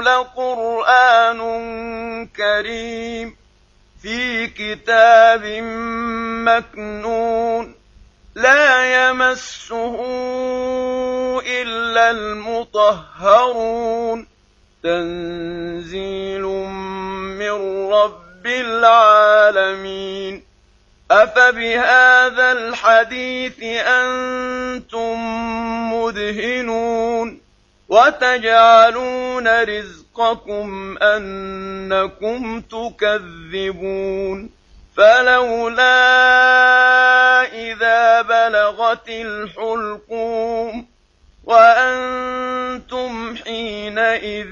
لقرآن كريم في كتاب مكنون لا يمسه إلا المطهرون تنزيل من رب العالمين أفبهذا الحديث أنتم مدهنون وتجعلون رزقكم أنكم تكذبون فلولا إذا بلغت الحلقوم وأنتم حينئذ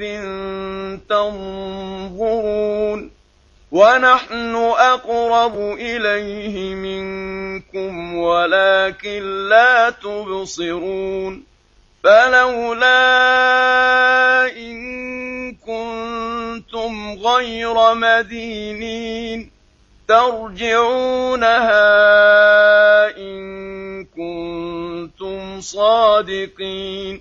تنظرون ونحن أقرب إليه منكم ولكن لا تبصرون فلولا إن كنتم غير مدينين ترجعونها إن كنتم صادقين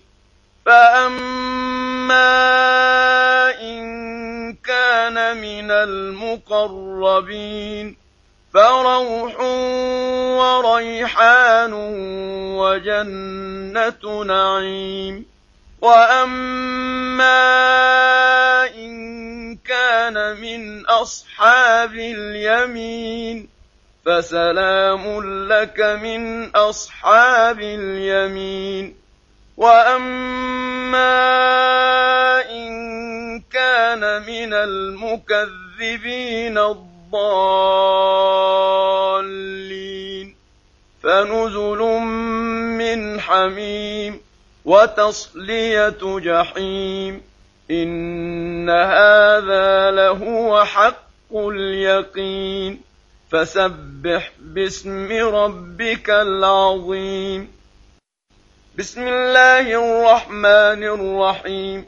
فأما إن كان من المقربين فروح وريحان وجنة نعيم وأما إن كان من أصحاب اليمين فسلام لك من أصحاب اليمين وأما إن كان من المكذبين الضالين فنزل من حميم وتصلية جحيم إن هذا لهو حق اليقين فسبح باسم ربك العظيم بسم الله الرحمن الرحيم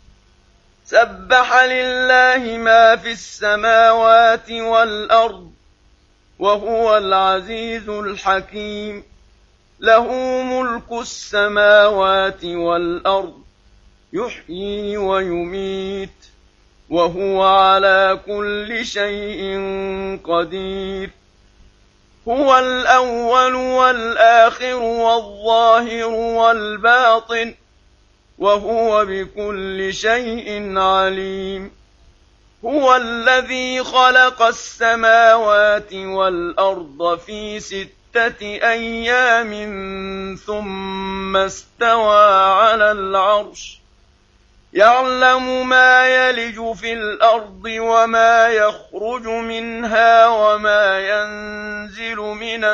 سبح لله ما في السماوات والأرض وهو العزيز الحكيم له ملك السماوات والأرض يحيي ويميت وهو على كل شيء قدير هو الأول والآخر والظاهر والباطن وهو بكل شيء عليم هو الذي خلق السماوات والأرض في 6 أيام ثم استوى على العرش يعلم ما يلج في الأرض وما يخرج منها وما ينزل من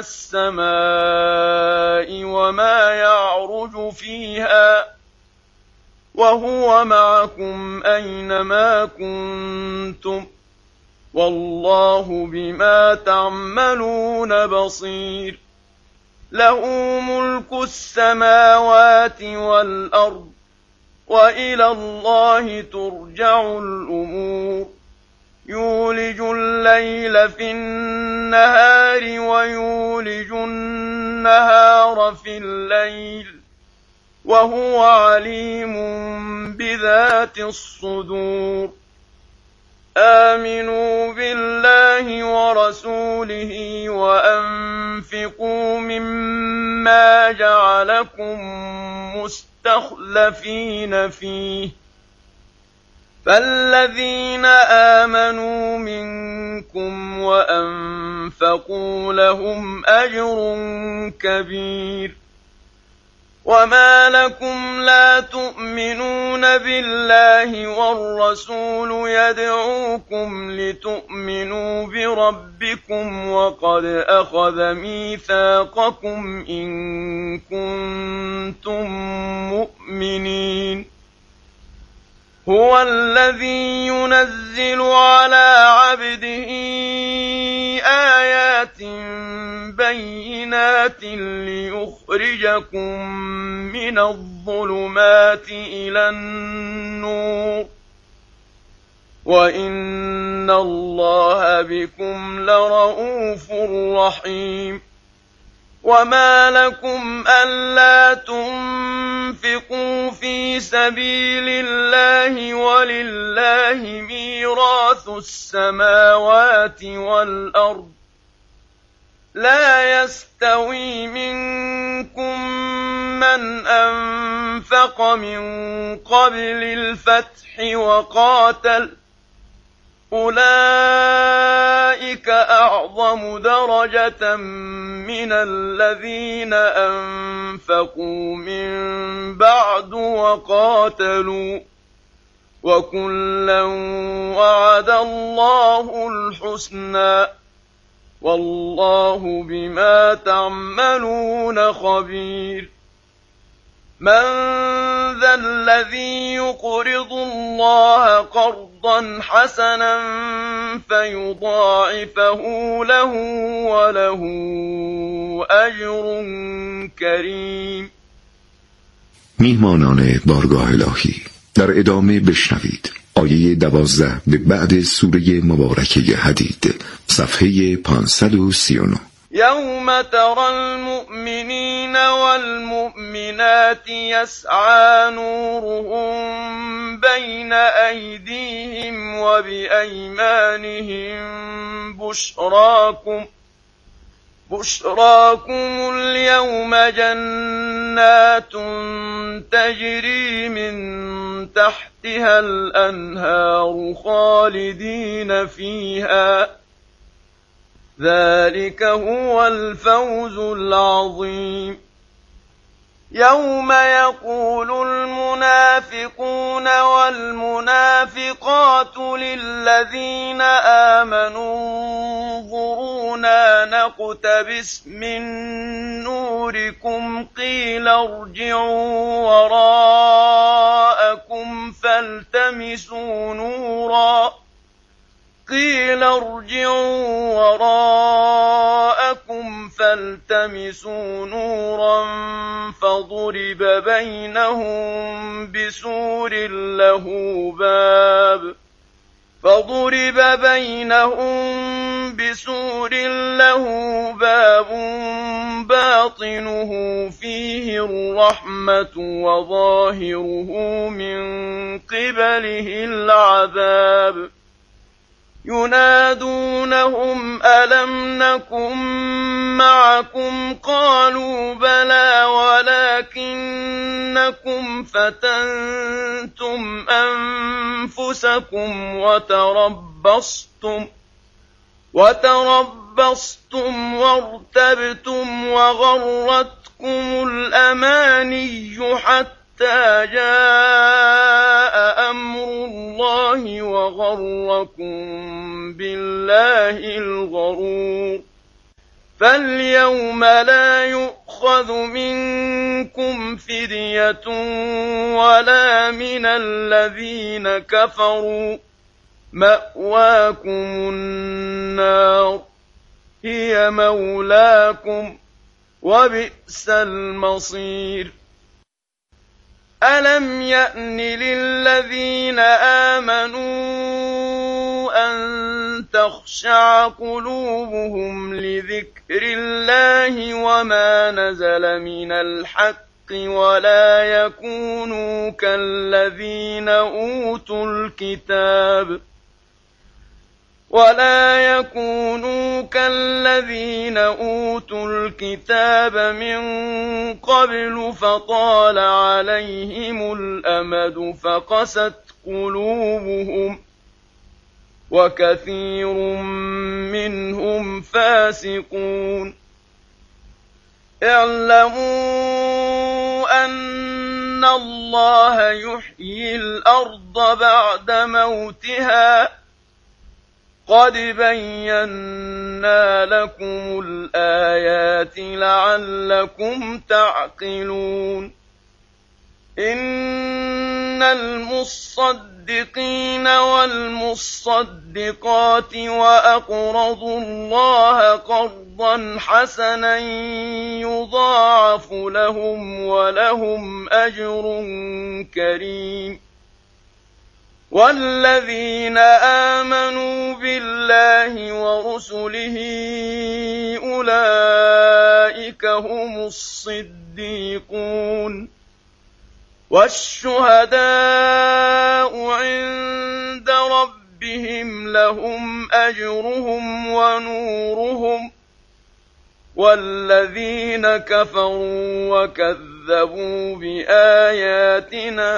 السماء وما يعرج فيها وهو معكم أينما كنتم والله بما تعملون بصير له ملك السماوات والأرض وإلى الله ترجع الأمور يولج الليل في النهار ويولج النهار في الليل وهو عليم بذات الصدور آمنوا بالله ورسوله وأنفقوا مما جعلكم مستخلفين فيه فالذين آمنوا منكم وأنفقوا لهم أجر كبير وما لكم لا تؤمنون بالله والرسول يدعوكم لتؤمنوا بربكم وقد أخذ ميثاقكم إن كنتم مؤمنين هو الذي ينزل على عبده آيات بينات ليخرجكم من الظلمات إلى النور وإن الله بكم لرءوف رحيم وما لكم ألا تنفقوا في سبيل الله ولله لله ميراث السماوات والأرض لا يستوي منكم من أنفق من قبل الفتح وقاتل أولئك أعظم درجة من الذين أنفقوا من بعد وقاتلوا وكلا وعد الله الحسنى والله بما تعملون خبير من ذا الذي يقرض الله قرضا حسنا فيضاعفه له وله أجر كريم. میهمانان بارگاه الهی، در ادامه بشنوید آیه 12 به بعد سوره مبارکه حدید، صفحه 539. يوم ترى المؤمنين والمؤمنات يسعى نورهم بين أيديهم وبأيمانهم بشراكم اليوم جنات تجري من تحتها الأنهار خالدين فيها ذلك هو الفوز العظيم. يوم يقول المنافقون والمنافقات للذين آمنوا انظرونا نقتبس من نوركم قيل ارجعوا وراءكم فالتمسوا نورا فضرب بينهم بسور له باب باطنه فيه الرحمة وظاهره من قبله العذاب. ينادونهم ألم نكن معكم قالوا بلى ولكنكم فتنتم أنفسكم وتربصتم وارتبتم وغرتكم الأماني حتى جاء أمر الله وغركم بالله الغرور. فاليوم لا يؤخذ منكم فدية ولا من الذين كفروا مأواكم النار هي مولاكم وبئس المصير. ألم يأن للذين آمنوا أن تخشع قلوبهم لذكر الله وما نزل من الحق ولا يكونوا كالذين أوتوا الكتاب من قبل فطال عليهم الأمد فقست قلوبهم وكثير منهم فاسقون. اعلموا أن الله يحيي الأرض بعد موتها قد بينا لكم الآيات لعلكم تعقلون. إن المصدقين والمصدقات وأقرضوا الله قرضا حسنا يضاعف لهم ولهم أجر كريم. والذين آمنوا بالله ورسله أولئك هم الصديقون والشهداء عند ربهم لهم أجرهم ونورهم، والذين كفروا وكذبوا بآياتنا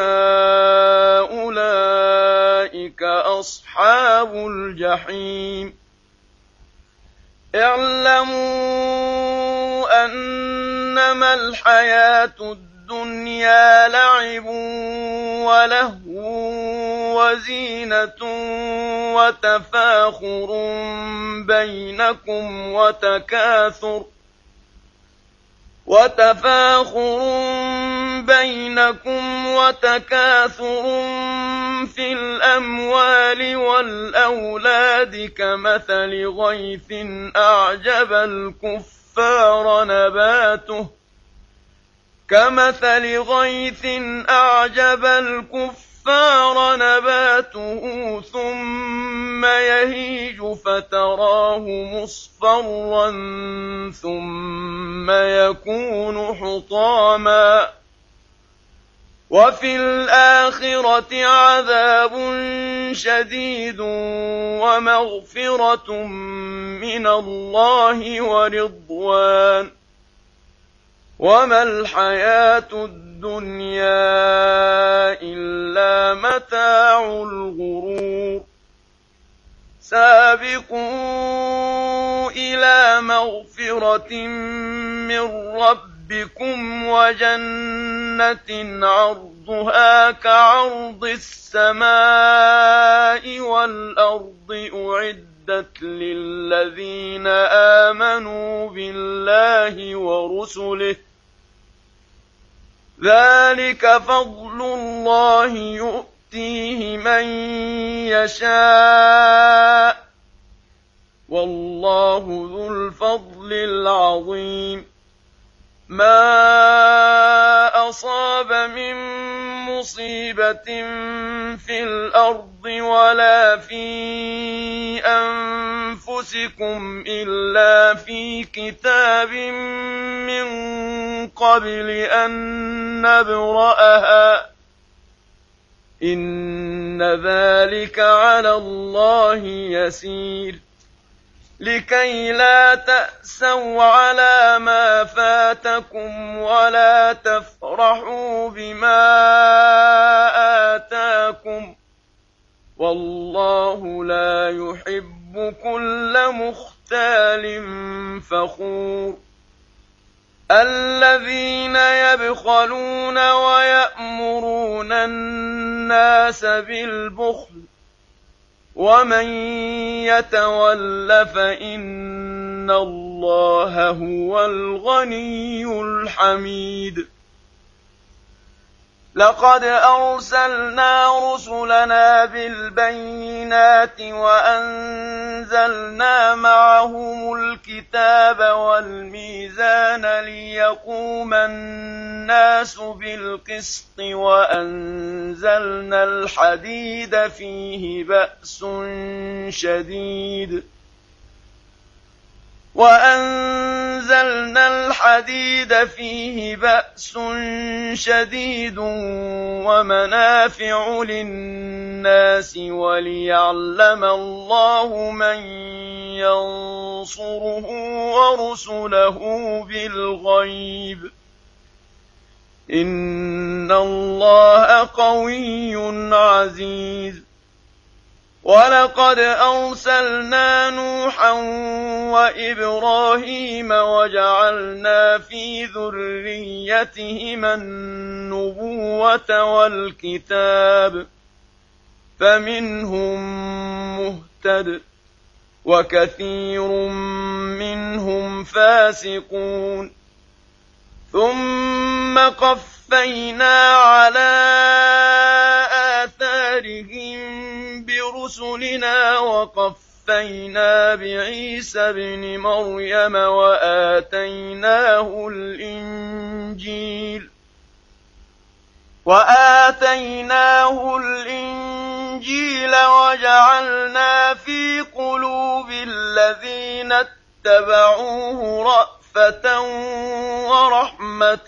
أولئك أصحاب الجحيم. اعلموا أنما الحياة الدنيا لعب ولهو وزينة وتفاخر بينكم وتكاثر في الأموال والأولاد كمثل غيث أعجب الكفار نباته ثم يهيج فتراه مصفرا ثم يكون حطاما، وفي الآخرة عذاب شديد ومغفرة من الله ورضوان، وما الحياة الدنيا إلا متاع الغرور. سابقوا إلى مغفرة من ربكم وجنة عرضها كعرض السماء والأرض أعدت للذين آمنوا بالله ورسله، ذلك فضل الله يؤتيه من يشاء، والله ذو الفضل العظيم. ما أصاب من مصيبة في الأرض ولا في أنفسكم إلا في كتاب من قبل أن نبرأها، إن ذلك على الله يسير. لكي لا تأسوا على ما فاتكم ولا تفرحوا بما آتاكم، والله لا يحب كل مختال فخور. الذين يبخلون ويأمرون الناس بالبخل، ومن يتول فإن الله هو الغني الحميد. لقد أرسلنا رسلنا بالبينات وأنزلنا معهم الكتاب والميزان ليقوم الناس بالقسط، وأنزلنا الحديد فيه بأس شديد ومنافع للناس وليعلم الله من ينصره ورسله بالغيب، إن الله قوي عزيز. ولقد أرسلنا نوحا وإبراهيم وجعلنا في ذريتهما النبوة والكتاب، فمنهم مهتد وكثير منهم فاسقون. ثم قفينا على آثارهم برسلنا وقفينا بعيسى ابن مريم وآتيناه الإنجيل وجعلنا في قلوب الذين اتبعوه رأفة ورحمة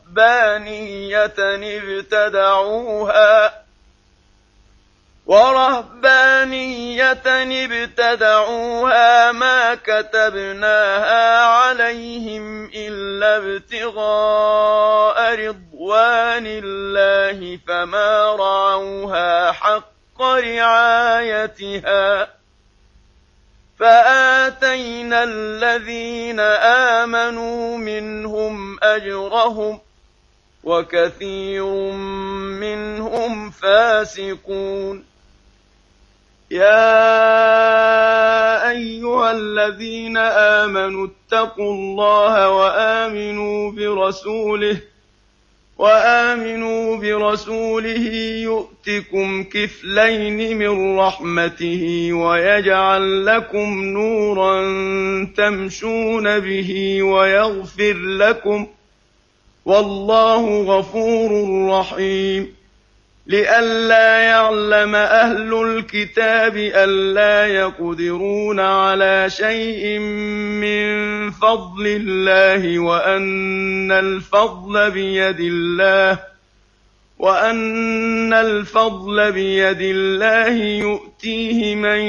ورهبانية ابتدعوها ما كتبناها عليهم إلا ابتغاء رضوان الله فما رعوها حق رعايتها فآتينا الذين آمنوا منهم أجرهم وكثير منهم فاسقون. يا أيها الذين آمنوا اتقوا الله وآمنوا برسوله يؤتكم كفلين من رحمته ويجعل لكم نورا تمشون به ويغفر لكم والله غفور رحيم. لئلا يعلم أهل الكتاب ألا يقدرون على شيء من فضل الله وأن الفضل بيد الله يؤتيه من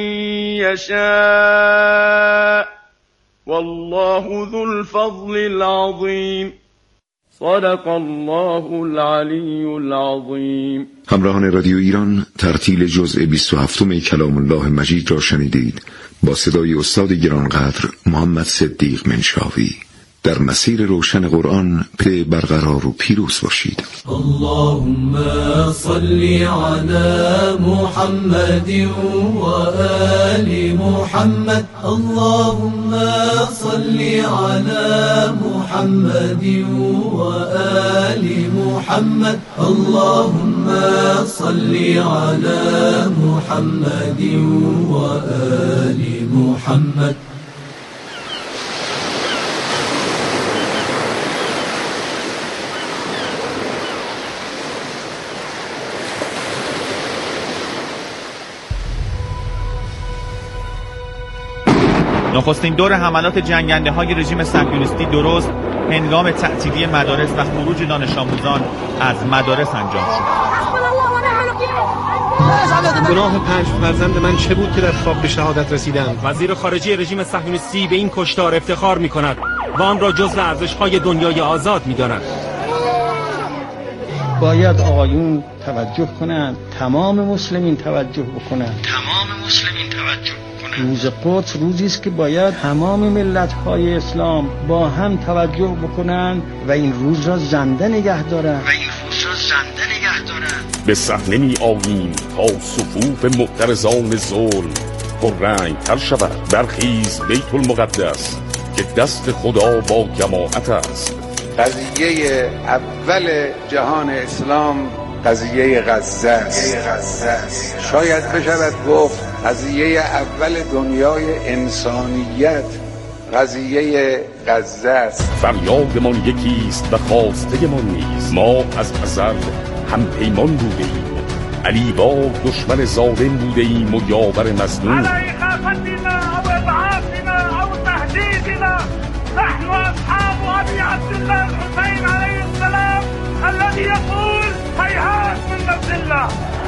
يشاء والله ذو الفضل العظيم. صدق الله العلی العظیم. همراهان رادیو ایران، ترتیل جزء 27 کلام الله مجید را شنیدید با صدای استاد گرانقدر محمد صدیق منشاوی. در مسیر روشن قرآن پی برقرار و پیروز باشید. اللهم صل علی محمد و آل محمد. اللهم صل علی محمد و آل محمد. اللهم صل علی محمد و آل محمد. نخستین دور حملات جنگنده‌های رژیم صهیونیستی درست هنگام تعطیلی مدارس و خروج دانش آموزان از مدارس انجام شد. گناه 5 فرزند من چه بود که در خواب به شهادت رسیدند؟ وزیر خارجه رژیم صهیونیستی به این کشتار افتخار می‌کند و آن را جزو ارزش‌های دنیای آزاد می‌داند. باید آقایون توجه کنند، تمام مسلمین توجه بکنند. روز قدس روزی است که باید تمام ملت‌های اسلام با هم توجه بکنند و این روز را زنده نگه دارند. به صحنه می آییم تا صفوف معترضان ظلم پررنگ تر شود. برخیز بیت المقدس که دست خدا با جماعت است. قضیه اول جهان اسلام قضیه غزه است. شاید بشود گفت قضیه اول دنیای انسانیت قضیه غزه است. فریادمان یکیست و خواسته من نیست. ما از ازل هم پیمان بودیم. علی با دشمن ظالم بودیم و یاور مظلوم. على إخافتنا أو إضعافنا أو تهديدنا نحن أصحاب أبي عبد الله الحسين عليه السلام الذي يقول هيهات من نبذ الله.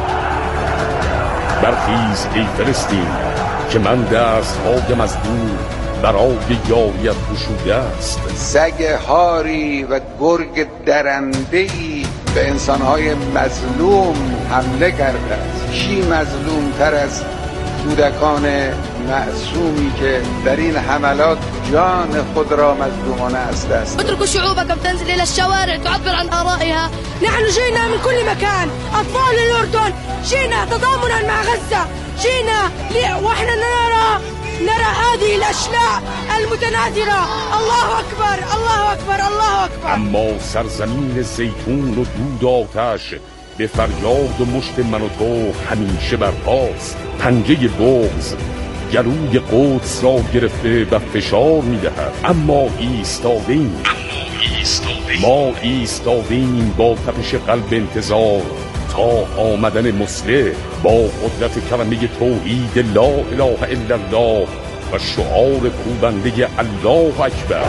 برخیز ای فلسطین که من دست‌هایم از دور برای یاریت گشوده است. سگ هاری و گرگ درنده‌ای به انسان‌های مظلوم حمله کرده است. کی مظلوم تر از کودکان معصومی که در این حملات جان خود را مظلومانه استه است. اتركوا شعوبكم تنزل إلى الشوارع تعبر عن آرائها. نحن جئنا من كل مكان، أطفال الأردن، جئنا تضامنا مع غزة، جئنا وإحنا نرى هذه الأشلاء المتناثرة. الله أكبر الله أكبر الله أكبر. اما سرزمین زیتون و دود آتش به فریاد و مشت من و تو همیشه برپاست. پنجه بغض گلوی قدس را گرفته و فشار می‌دهد. اما ایستادیم. ما ایستادیم با تپش قلب انتظار تا آمدن مصلح با قدرت کلمه توحید لا اله الا الله و شعار فروبنده الله اکبر.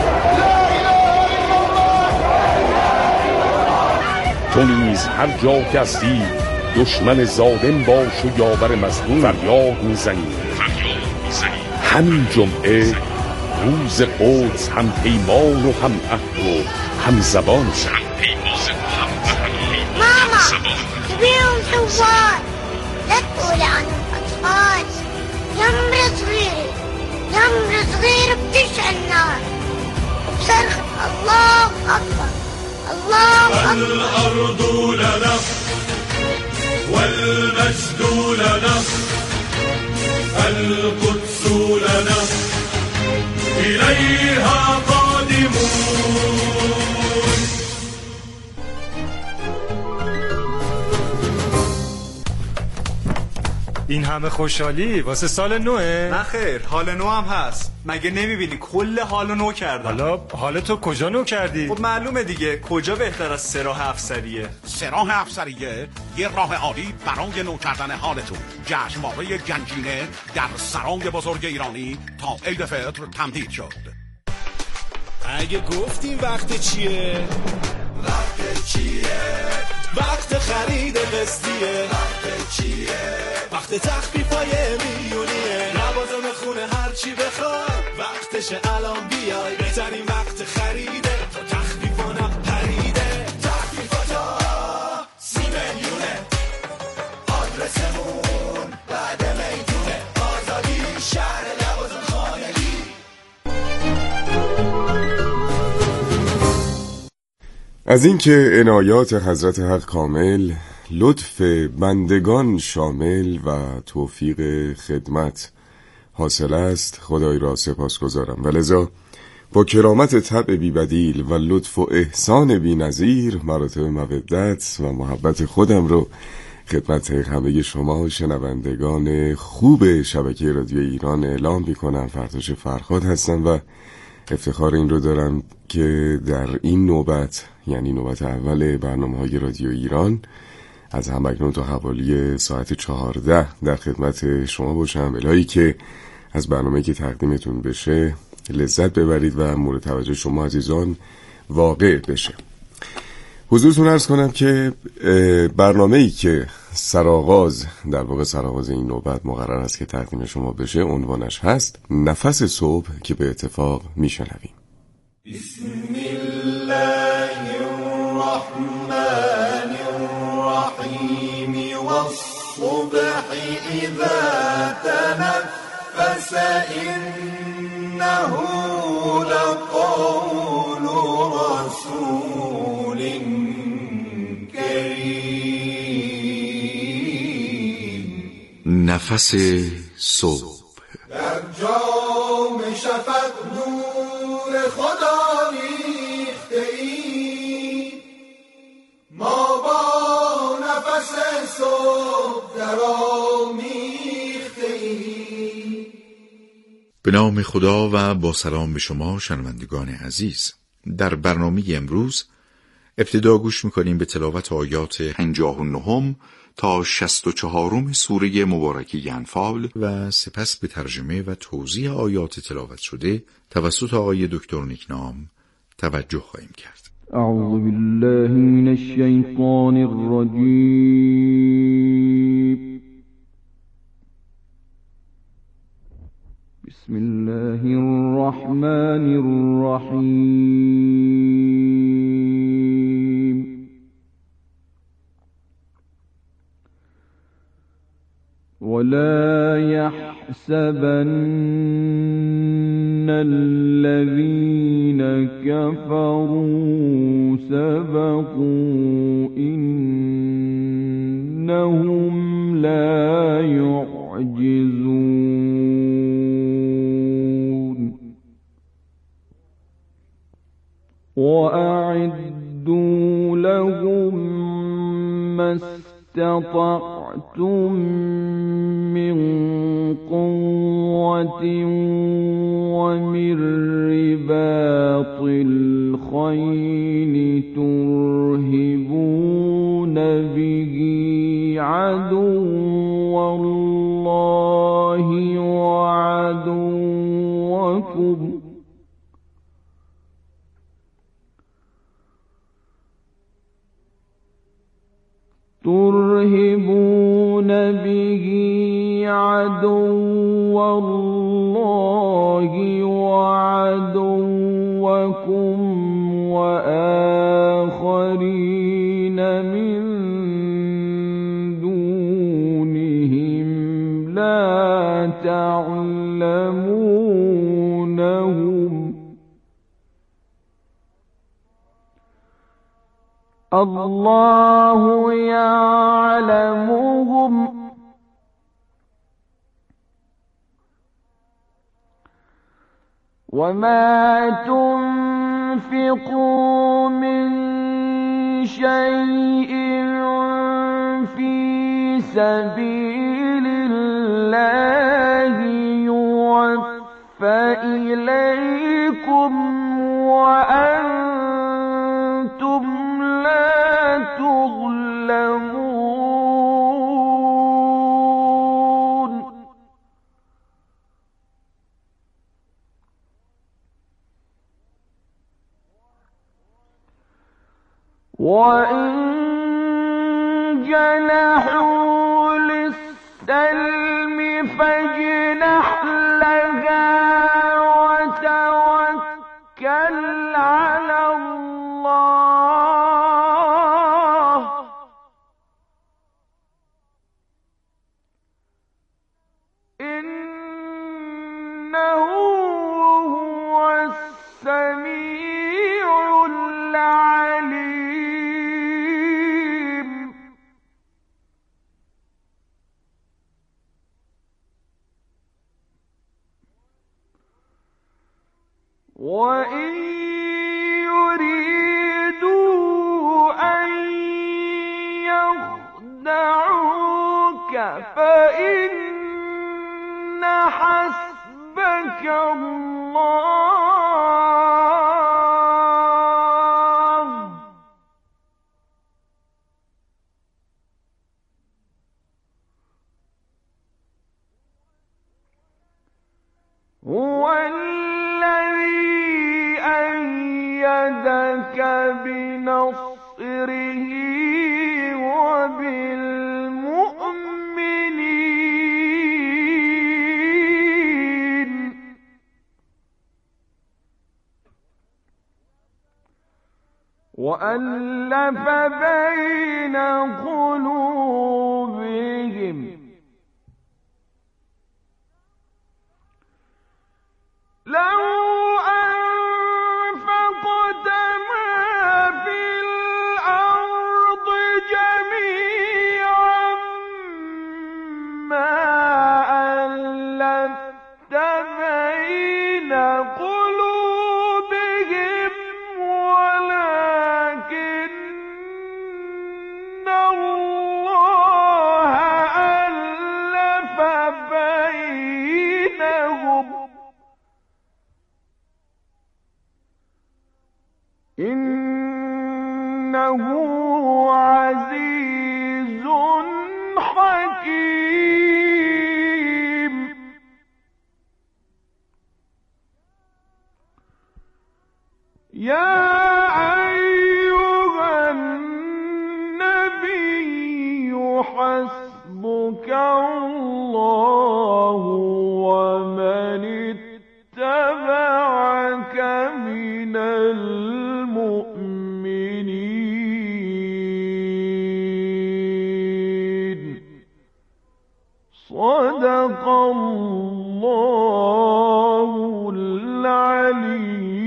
تو نیز هر جا که هستی دشمن ظالم باش و یاور مظلوم. فریاد میزنیم همین جمعه روز قدس هم پیمان و هم عهد و هم زبان شد. ماما كبيرهم ثوار لا تقول عنهم أطفال يمر صغير بتشعل النار وبصرخة الله أكبر الله أكبر. الأرض لنا والمجد لنا القدس لنا إليها قادمون. این همه خوشحالی واسه سال نوه؟ نه خیر، حال نو هم هست. مگه نمیبینی کل حال نو کردم؟ حالا تو کجا نو کردی؟ خب معلومه دیگه، کجا بهتر از سراح افسریه؟ سراح افسریه یه راه عالی برای نو کردن حالتون. جشنواره گنجینه در سرای بزرگ ایرانی تا عید فطر تمدید شد. اگه گفتیم وقت چیه؟ وقت چیه؟ وقت خرید قسطیه. وقت چیه؟ وقت تخفیفای میلیونیه. لوازم خونه هرچی بخواد وقتشه الان بیای. بهترین وقت خریده تا تخفیفانا پریده. تخفیفاتا 30 میلیونه. آدرسمون بعد میدونه. آزادی شهر لوازم خانگی. از اینکه عنایات حضرت حق کامل، لطف بندگان شامل و توفیق خدمت حاصل است خدای را سپاسگزارم و لذا با کرامت طبع بی بدیل و لطف و احسان بی نظیر مراتب مودت و محبت خودم رو خدمت همه شما شنوندگان خوب شبکه رادیو ایران اعلام می‌کنم. فرتوش فرخاد هستم و افتخار این رو دارم که در این نوبت، یعنی نوبت اول برنامه‌های رادیو ایران، از همکنون تا حوالی ساعت 14 در خدمت شما باشم، الهی که از برنامه‌ای که تقدیمتون بشه لذت ببرید و مورد توجه شما عزیزان واقع بشه. حضورتون عرض کنم که برنامه‌ای که سرآغاز این نوبت مقرر است که تقدیم شما بشه عنوانش هست نفس صبح که به اتفاق میشنویم. بسم الله الرحمن الرحیم والصبح اذا تنفس انه لقول رسول کریم. نفس صبح در جام شفق نور خدا ریخته ای، ما با نفس صبح در آمیخته ای. به نام خدا و با سلام به شما شنوندگان عزیز. در برنامه امروز ابتدا گوش میکنیم به تلاوت آیات 59 تا 64 سوره مبارکه انفال و سپس به ترجمه و توضیح آیات تلاوت شده توسط آقای دکتر نیکنام توجه خواهیم کرد. اعوذ بالله من الشیطان الرجیم. بسم الله الرحمن الرحیم. ولا يحسبن الذين كفروا سبقوا إنهم لا يعجزون. وأعدوا لهم ما استطعتم من قوة ومن رباط الخيل ترهبون به عدو الله وعدوكم ترهبون به عدو الله وعدوكم وآخرين من دونهم لا تعلمونهم الله يعلمهم وما تنفقوا من شيء في سبيل الله يوفى إليكم وأنتم لا تظلمون وإن جنحوا للسلم فاجنح لها وتوكل على الله إنه هو السميع العليم وإن يريدوا أن يخدعوك فإن حسبك الله هو الذي أيدك بنصره وبالمؤمنين وألف بين قلوبهم لو أنفقت ما في الأرض جميعا ما ألفت بين قلوبهم ولكن الله ألف بينهم إنه عزيز حكيم يا أيها النبي حسبك الله ومن اتبعك من المؤمنين صدق الله العلي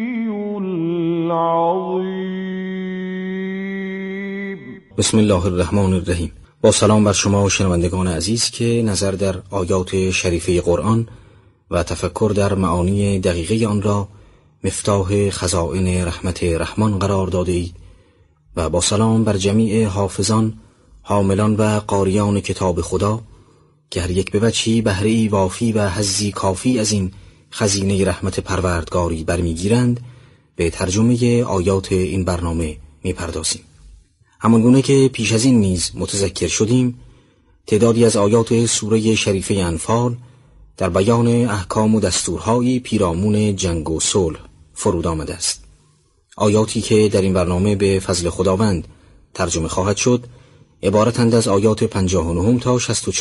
العظيم. بسم الله الرحمن الرحیم. با سلام بر شما شنوندگان عزیز که نظر در آیات شریفه قرآن و تفکر در معانی دقیقه آن را مفتاح خزائن رحمت رحمان قرار داده اید و با سلام بر جمیع حافظان، حاملان و قاریان کتاب خدا که هر یک به وجهی بهره‌ای وافی و حظی کافی از این خزینه رحمت پروردگاری برمیگیرند، به ترجمه آیات این برنامه میپردازیم. همانگونه که پیش از این نیز متذکر شدیم، تعدادی از آیات سوره شریفه انفال در بیان احکام و دستورهای پیرامون جنگ و صلح فرود آمده است. آیاتی که در این برنامه به فضل خداوند ترجمه خواهد شد عبارتند از آیات 59 تا 64